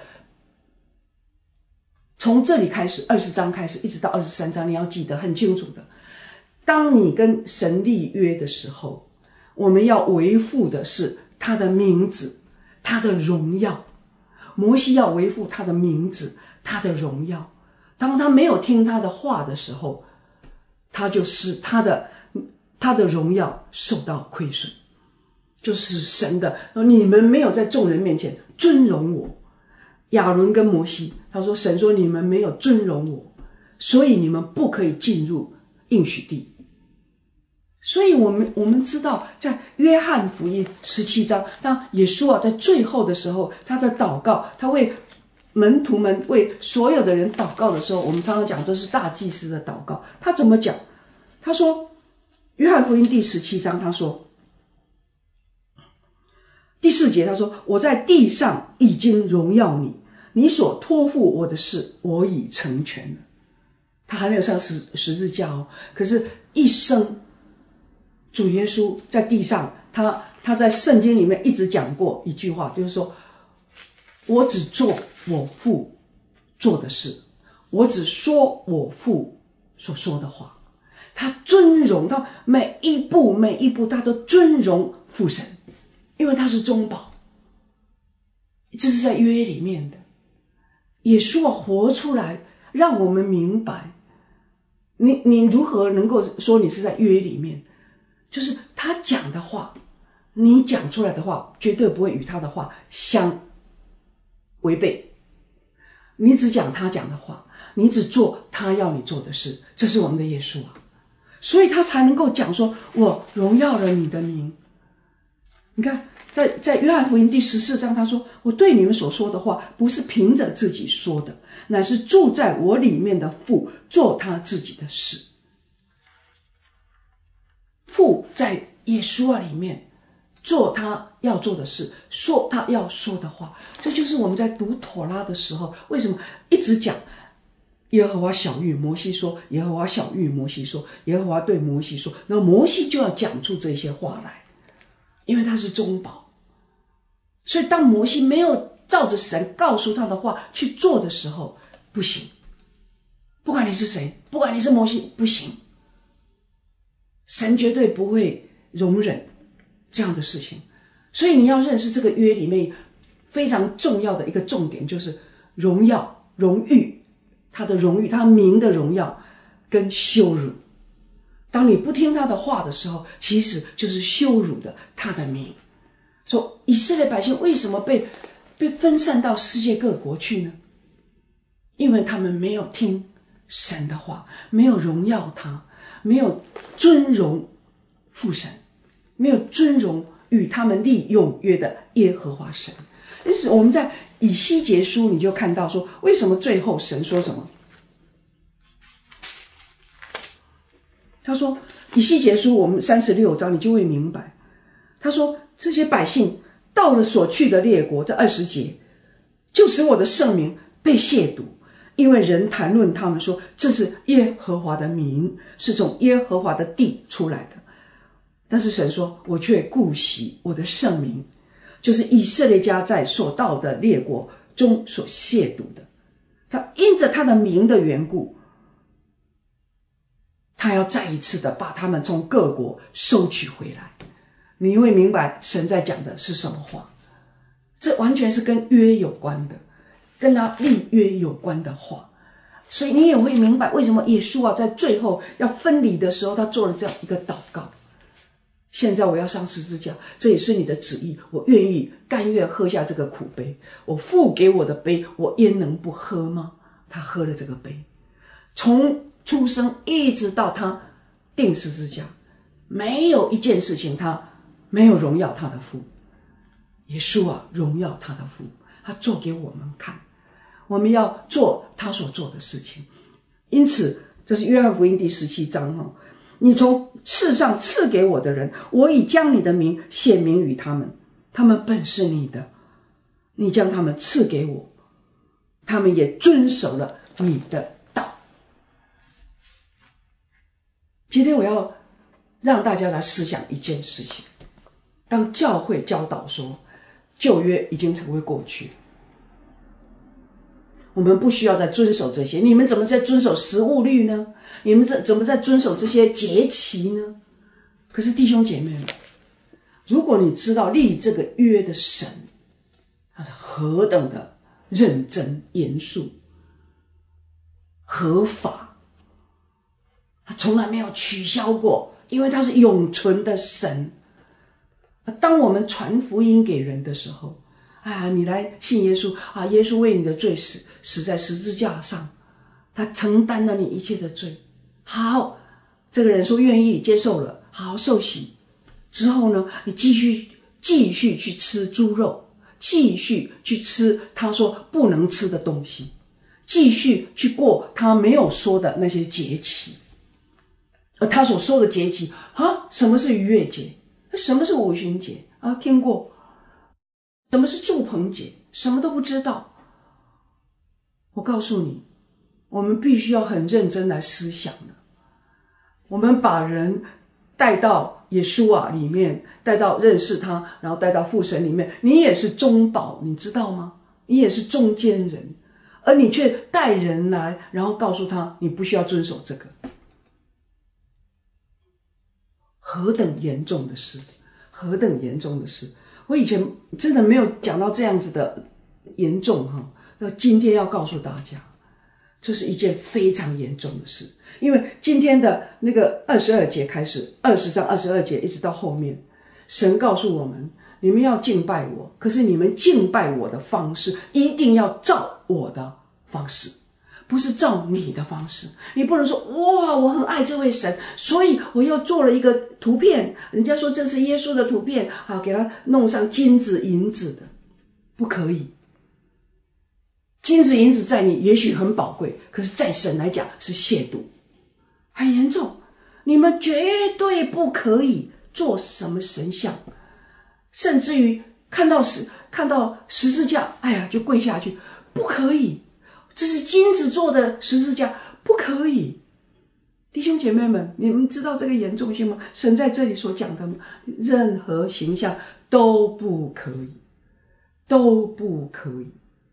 从这里开始20章开始一直到23章，你要记得很清楚的，当你跟神立约的时候，我们要维护的是他的名字，他的荣耀。摩西要维护他的名字，他的荣耀。当他没有听他的话的时候，他就使他的荣耀受到亏损，就使神的你们没有在众人面前尊荣我。亚伦跟摩西他说，神说你们没有尊荣我，所以你们不可以进入应许地。所以我们知道，在约翰福音17章，当耶稣啊在最后的时候，他的祷告，他为门徒们为所有的人祷告的时候，我们常常讲这是大祭司的祷告。他怎么讲？他说，约翰福音第17章，他说第4节，他说，我在地上已经荣耀你，你所托付我的事我已成全了。他还没有上十字架哦，可是一生主耶稣在地上，他在圣经里面一直讲过一句话，就是说，我只做我父做的事，我只说我父所说的话。他尊荣，他每一步他都尊荣父神，因为他是中保。这是在约里面的。耶稣活出来，让我们明白，你如何能够说你是在约里面？就是他讲的话，你讲出来的话绝对不会与他的话相违背。你只讲他讲的话，你只做他要你做的事，这是我们的耶稣啊。所以他才能够讲说，我荣耀了你的名。你看在约翰福音第14章，他说，我对你们所说的话不是凭着自己说的，乃是住在我里面的父做他自己的事。父在耶稣里面做他要做的事，说他要说的话。这就是我们在读妥拉的时候，为什么一直讲耶和华晓谕摩西说，耶和华晓谕摩西说，耶和华对摩西说，然后摩西就要讲出这些话来，因为他是中保。所以当摩西没有照着神告诉他的话去做的时候，不行。不管你是谁，不管你是摩西，不行。神绝对不会容忍这样的事情。所以你要认识这个约里面非常重要的一个重点，就是荣耀、荣誉，他的荣誉，他名的荣耀跟羞辱。当你不听他的话的时候，其实就是羞辱的他的名。说以色列百姓为什么被分散到世界各国去呢？因为他们没有听神的话，没有荣耀他，没有尊荣父神，没有尊荣与他们立永约的耶和华神。因此我们在以西结书你就看到说，为什么最后神说什么？他说以西结书我们36章你就会明白，他说这些百姓到了所去的列国，这20节，就使我的圣名被亵渎，因为人谈论他们说，这是耶和华的名，是从耶和华的地出来的。但是神说，我却顾惜我的圣名，就是以色列家在所到的列国中所亵渎的。他因着他的名的缘故，他要再一次的把他们从各国收取回来。你会明白神在讲的是什么话，这完全是跟约有关的，跟他立约有关的话。所以你也会明白为什么耶稣啊在最后要分离的时候，他做了这样一个祷告。现在我要上十字架，这也是你的旨意，我愿意甘愿喝下这个苦杯，我父给我的杯，我焉能不喝吗？他喝了这个杯，从出生一直到他钉十字架，没有一件事情他没有荣耀他的父。耶稣啊，荣耀他的父，他做给我们看，我们要做他所做的事情。因此这是约翰福音第17章，你从世上赐给我的人，我已将你的名显明于他们，他们本是你的，你将他们赐给我，他们也遵守了你的道。今天我要让大家来思想一件事情，当教会教导说旧约已经成为过去，我们不需要再遵守这些，你们怎么在遵守食物律呢？你们怎么在遵守这些节期呢？可是弟兄姐妹们，如果你知道立这个约的神他是何等的认真严肃合法，他从来没有取消过，因为他是永存的神。当我们传福音给人的时候，你来信耶稣啊，耶稣为你的罪死在十字架上，他承担了你一切的罪。好，这个人说愿意接受了，好受洗之后呢，你继续去吃猪肉，继续去吃他说不能吃的东西，继续去过他没有说的那些节期。而他所说的节期什么是逾越节？什么是五旬节听过？什么是住棚节？什么都不知道。我告诉你，我们必须要很认真来思想的。我们把人带到耶稣里面，带到认识他，然后带到父神里面，你也是中保，你知道吗？你也是中间人，而你却带人来，然后告诉他你不需要遵守这个。何等严重的事，何等严重的事。我以前真的没有讲到这样子的严重今天要告诉大家， 这是一件非常严重的事。因为今天的那个22节开始，20章22节一直到后面，神告诉我们，你们要敬拜我，可是你们敬拜我的方式一定要照我的方式，不是照你的方式。你不能说哇，我很爱这位神，所以我又做了一个图片，人家说这是耶稣的图片，好，给他弄上金子银子的，不可以。金子银子在你也许很宝贵，可是在神来讲是亵渎，很严重。你们绝对不可以做什么神像，甚至于看到十字架，哎呀就跪下去，不可以。这是金子做的十字架，不可以。弟兄姐妹们，你们知道这个严重性吗？神在这里所讲的任何形象都不可以，都不可以。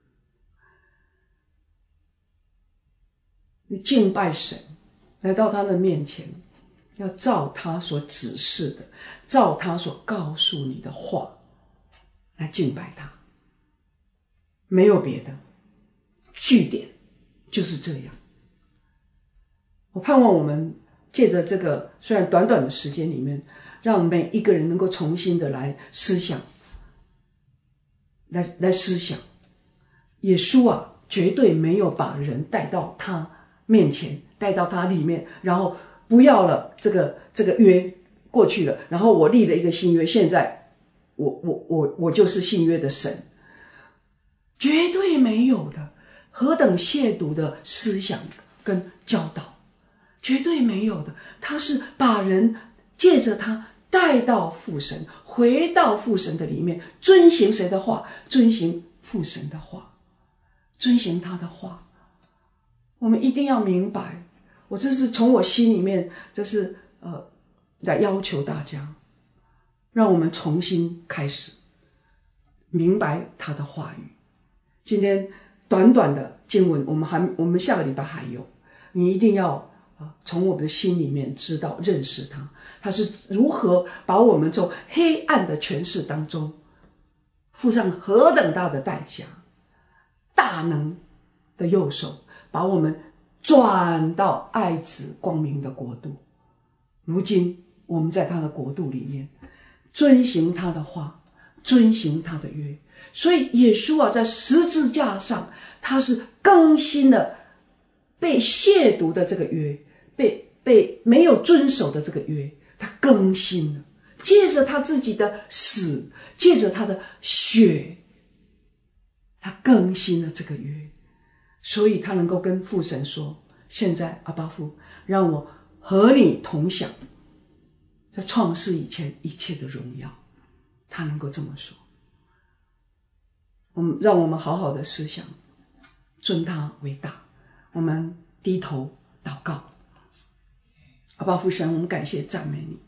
你敬拜神，来到他的面前，要照他所指示的，照他所告诉你的话来敬拜他，没有别的，句点就是这样。我盼望我们借着这个虽然短短的时间里面，让每一个人能够重新的来思想，来思想，耶稣啊，绝对没有把人带到他面前，带到他里面，然后不要了这个约过去了，然后我立了一个新约，现在我就是新约的神，绝对没有的。何等亵渎的思想跟教导，绝对没有的。他是把人借着他带到父神，回到父神的里面，遵行谁的话？遵行父神的话，遵行他的话。我们一定要明白，我这是从我心里面，这是来要求大家，让我们重新开始明白他的话语。今天短短的经文，我们下个礼拜还有，你一定要从我们的心里面知道认识他是如何把我们从黑暗的权势当中付上何等大的代价，大能的右手把我们转到爱子光明的国度。如今我们在他的国度里面遵行他的话，遵行他的约。所以耶稣啊，在十字架上，他是更新了被亵渎的这个约，被没有遵守的这个约，他更新了，借着他自己的死，借着他的血，他更新了这个约。所以他能够跟父神说，现在阿爸父，让我和你同享在创世以前一切的荣耀。他能够这么说。让我们好好的思想，尊他为大。我们低头祷告。阿爸父神，我们感谢赞美你，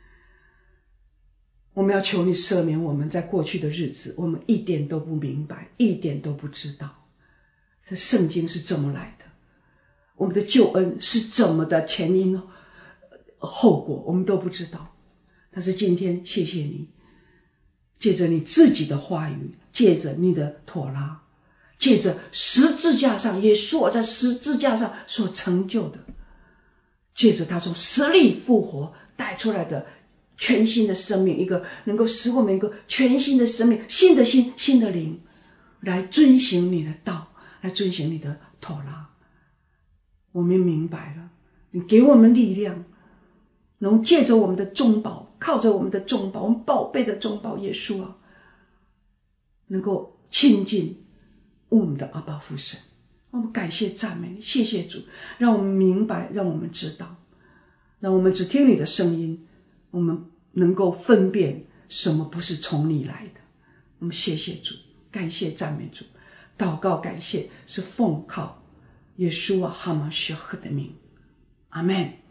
我们要求你赦免我们在过去的日子，我们一点都不明白，一点都不知道这圣经是怎么来的，我们的救恩是怎么的前因后果，我们都不知道。但是今天谢谢你，借着你自己的话语，借着你的妥拉，借着十字架上耶稣在十字架上所成就的，借着他从死里复活带出来的全新的生命，一个能够使我们一个全新的生命，新的心，新的灵，来遵行你的道，来遵行你的妥拉。我们明白了，你给我们力量，能借着我们的中保，靠着我们的中保，我们宝贝的中保耶稣啊，能够亲近我们的阿爸父神。我们感谢赞美你，谢谢主，让我们明白，让我们知道，让我们只听你的声音，我们能够分辨什么不是从你来的。我们谢谢主，感谢赞美主，祷告感谢是奉靠耶稣啊哈马谢赫的名，阿们。